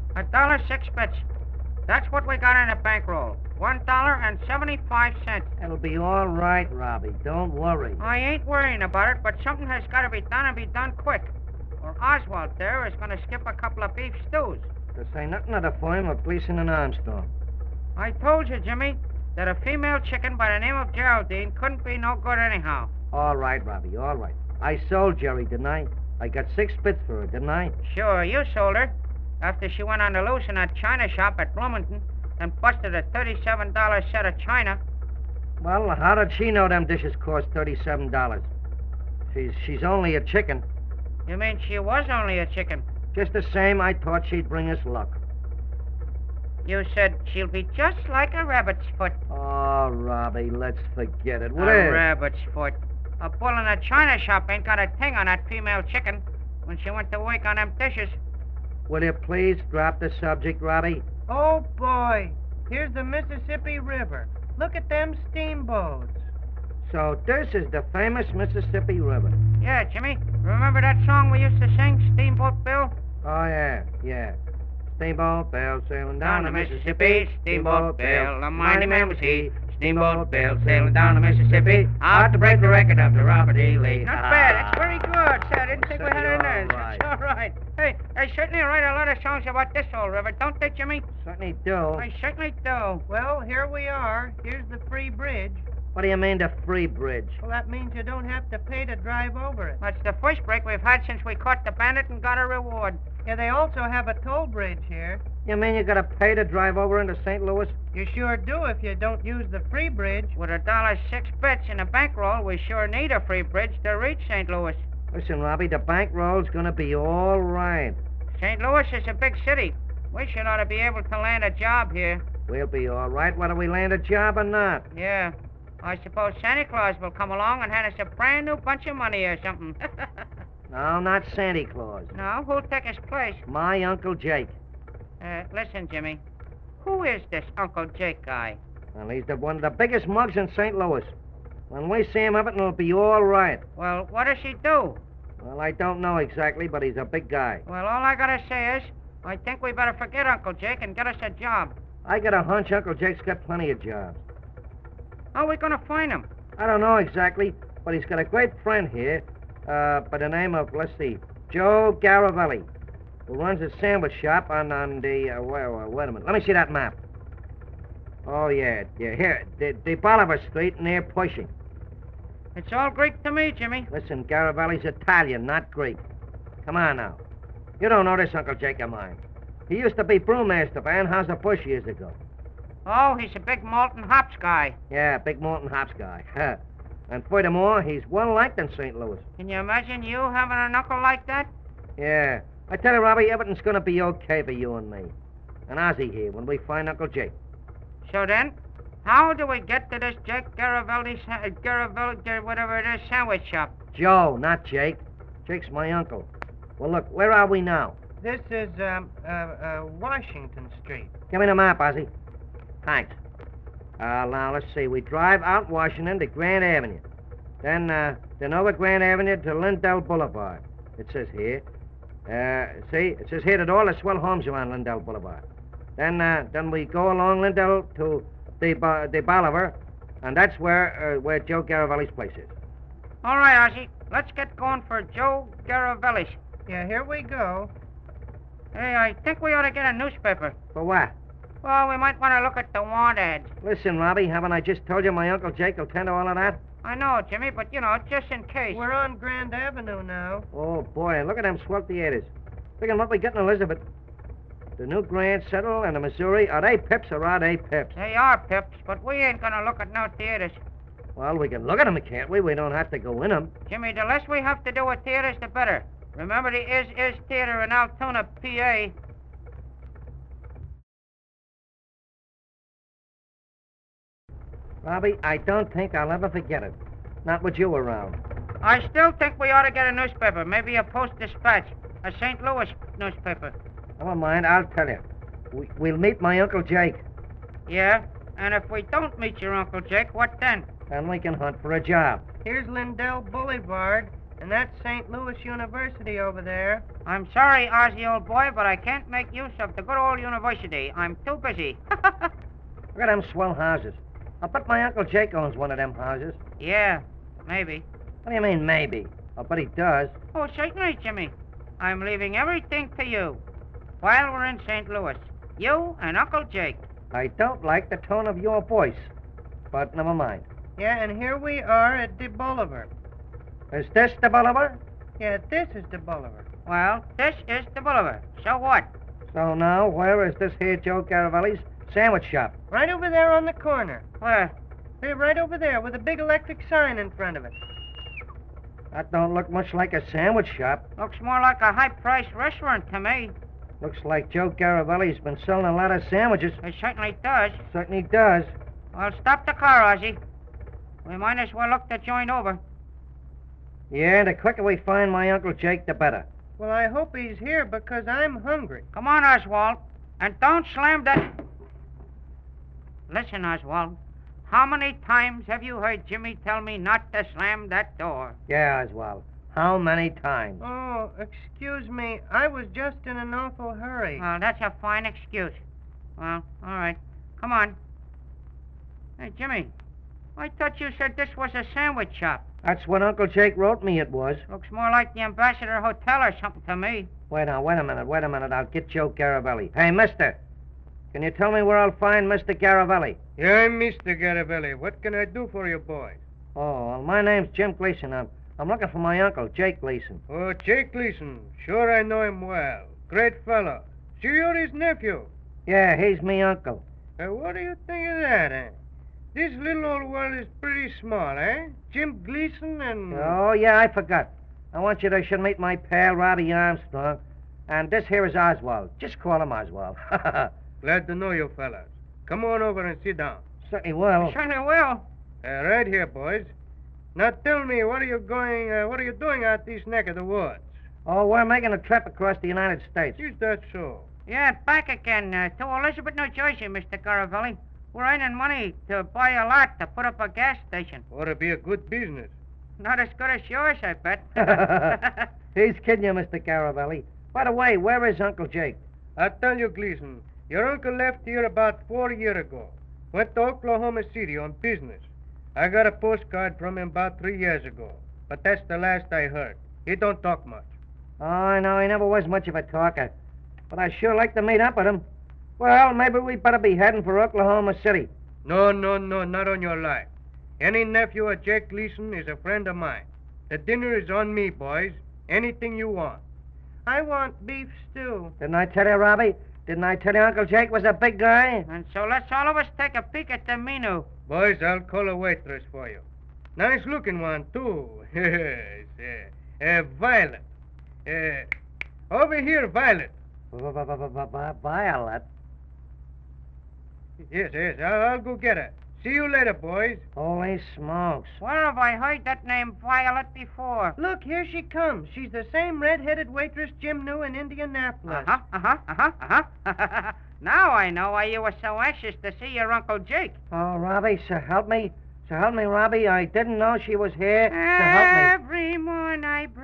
$1.06. That's what we got in the bankroll. $1.75. It'll be all right, Robbie. Don't worry. I ain't worrying about it, but something has got to be done and be done quick. Or Oswald there is going to skip a couple of beef stews. To say nothing of the firm of Gleason and Armstrong. I told you, Jimmy, that a female chicken by the name of Geraldine couldn't be no good anyhow. All right, Robbie, all right. I sold Jerry, didn't I? I got 6 bits for her, didn't I? Sure, you sold her. After she went on the loose in that china shop at Bloomington and busted a $37 set of china. Well, how did she know them dishes cost $37? She's only a chicken. You mean she was only a chicken? Just the same, I thought she'd bring us luck. You said she'll be just like a rabbit's foot. Oh, Robbie, let's forget it. A rabbit's foot. A bull in a china shop ain't got a thing on that female chicken when she went to work on them dishes. Will you please drop the subject, Robbie? Oh, boy. Here's the Mississippi River. Look at them steamboats. So this is the famous Mississippi River. Yeah, Jimmy. Remember that song we used to sing, Steamboat Bill? Oh, yeah. Steamboat Bill sailing Down the Mississippi, Steamboat Bill, a mighty man was he. Steamboat Bill sailing down the Mississippi, out to break the record of the Robert E. Lee. Not bad. It's very good, sir. I didn't think we had it in there. It's all right. Hey, they certainly write a lot of songs about this old river, don't they, Jimmy? Certainly do. I certainly do. Well, here we are. Here's the free bridge. What do you mean, the free bridge? Well, that means you don't have to pay to drive over it. That's the first break we've had since we caught the bandit and got a reward. Yeah, they also have a toll bridge here. You mean you gotta pay to drive over into St. Louis? You sure do if you don't use the free bridge. With $1.06 in the bankroll, we sure need a free bridge to reach St. Louis. Listen, Robbie, the bankroll's gonna be all right. St. Louis is a big city. We should ought to be able to land a job here. We'll be all right whether we land a job or not. Yeah. I suppose Santa Claus will come along and hand us a brand new bunch of money or something. No, not Santa Claus. No, who'll take his place? My Uncle Jake. Listen, Jimmy. Who is this Uncle Jake guy? Well, he's one of the biggest mugs in St. Louis. When we see him, it'll be all right. Well, what does he do? Well, I don't know exactly, but he's a big guy. Well, all I gotta say is, I think we better forget Uncle Jake and get us a job. I got a hunch Uncle Jake's got plenty of jobs. How are we gonna find him? I don't know exactly, but he's got a great friend here, by the name of, let's see, Joe Garavelli, who runs a sandwich shop on the, wait a minute, let me see that map. Oh, yeah, here, the Bolivar Street near Pushing. It's all Greek to me, Jimmy. Listen, Garavelli's Italian, not Greek. Come on now. You don't know this Uncle Jake of mine. He used to be brewmaster for Anheuser-Busch years ago. Oh, he's a big malt and hops guy. Yeah, big malt and hops guy. And furthermore, he's well liked in St. Louis. Can you imagine you having an uncle like that? Yeah. I tell you, Robbie, everything's gonna be okay for you and me. And Ozzie here when we find Uncle Jake. So then, how do we get to this Jake Garavelli, whatever it is, sandwich shop? Joe, not Jake. Jake's my uncle. Well, look, where are we now? This is, Washington Street. Give me the map, Ozzie. Thanks. Now, let's see. We drive out Washington to Grand Avenue. Then over Grand Avenue to Lindell Boulevard. It says here. See? It says here that all the swell homes are on Lindell Boulevard. Then we go along Lindell to the Bolivar, and that's where Joe Garavelli's place is. All right, Ozzie. Let's get going for Joe Garavelli's. Yeah, here we go. Hey, I think we ought to get a newspaper. For what? Well, we might want to look at the want ads. Listen, Robbie, haven't I just told you my Uncle Jake will tend to all of that? I know, Jimmy, but, just in case. We're on Grand Avenue now. Oh, boy, and look at them swell theaters. Look at what we got in Elizabeth. The New Grand Central and the Missouri, are they pips or are they pips? They are pips, but we ain't going to look at no theaters. Well, we can look at them, can't we? We don't have to go in them. Jimmy, the less we have to do with theaters, the better. Remember the Is Theater in Altoona, PA. Robbie, I don't think I'll ever forget it. Not with you around. I still think we ought to get a newspaper, maybe a Post-Dispatch, a St. Louis newspaper. Never mind, I'll tell you. We'll meet my Uncle Jake. Yeah? And if we don't meet your Uncle Jake, what then? Then we can hunt for a job. Here's Lindell Boulevard. And that's St. Louis University over there. I'm sorry, Ozzy, old boy, but I can't make use of the good old university. I'm too busy. Look at them swell houses. I'll bet my Uncle Jake owns one of them houses. Yeah, maybe. What do you mean, maybe? I'll bet he does. Oh, certainly, Jimmy. I'm leaving everything to you while we're in St. Louis. You and Uncle Jake. I don't like the tone of your voice, but never mind. Yeah, and here we are at the Bolivar. Is this the Bolivar? Yeah, this is the Bolivar. Well, this is the Bolivar. So what? So now, where is this here Joe Garavelli's sandwich shop? Right over there on the corner. Where? Hey, right over there with a big electric sign in front of it. That don't look much like a sandwich shop. Looks more like a high-priced restaurant to me. Looks like Joe Garavelli's been selling a lot of sandwiches. It certainly does. Certainly does. Well, stop the car, Ozzy. We might as well look the joint over. Yeah, the quicker we find my Uncle Jake, the better. Well, I hope he's here because I'm hungry. Come on, Oswald. And don't slam that... Listen, Oswald. How many times have you heard Jimmy tell me not to slam that door? Yeah, Oswald. How many times? Oh, excuse me. I was just in an awful hurry. Well, that's a fine excuse. Well, all right. Come on. Hey, Jimmy, I thought you said this was a sandwich shop. That's what Uncle Jake wrote me it was. Looks more like the Ambassador Hotel or something to me. Wait a minute. I'll get Joe Garavelli. Hey, mister. Can you tell me where I'll find Mr. Garavelli? Yeah, I'm Mr. Garavelli. What can I do for you, boy? Oh, well, my name's Jim Gleason. I'm looking for my uncle, Jake Gleason. Oh, Jake Gleason. Sure, I know him well. Great fellow. So you're his nephew. Yeah, he's me uncle. What do you think of that, eh? This little old world is pretty small, eh? Jim Gleason and... Oh, yeah, I forgot. I want you to should meet my pal, Robbie Armstrong. And this here is Oswald. Just call him Oswald. Glad to know you fellas. Come on over and sit down. Certainly will. Certainly will. Right here, boys. Now tell me, what are you doing out this neck of the woods? Oh, we're making a trip across the United States. Is that so? Yeah, back again to Elizabeth, New Jersey, Mr. Garavelli. We're earning money to buy a lot to put up a gas station. Ought to be a good business. Not as good as yours, I bet. He's kidding you, Mr. Garavelli. By the way, where is Uncle Jake? I tell you, Gleason, your uncle left here about 4 years ago. Went to Oklahoma City on business. I got a postcard from him about 3 years ago. But that's the last I heard. He don't talk much. Oh, I know, he never was much of a talker. But I sure like to meet up with him. Well, maybe we better be heading for Oklahoma City. No, not on your life. Any nephew of Jake Gleason is a friend of mine. The dinner is on me, boys. Anything you want. I want beef stew. Didn't I tell you, Robbie? Didn't I tell you Uncle Jake was a big guy? And so let's all of us take a peek at the menu. Boys, I'll call a waitress for you. Nice looking one, too. Violet. Over here, Violet. Violet? Yes, I'll go get her. See you later, boys. Holy smokes. Where have I heard that name Violet before? Look, here she comes. She's the same red-headed waitress Jim knew in Indianapolis. Now I know why you were so anxious to see your Uncle Jake. Oh, Robbie, so help me. So help me, Robbie. I didn't know she was here. So help me. Every morning I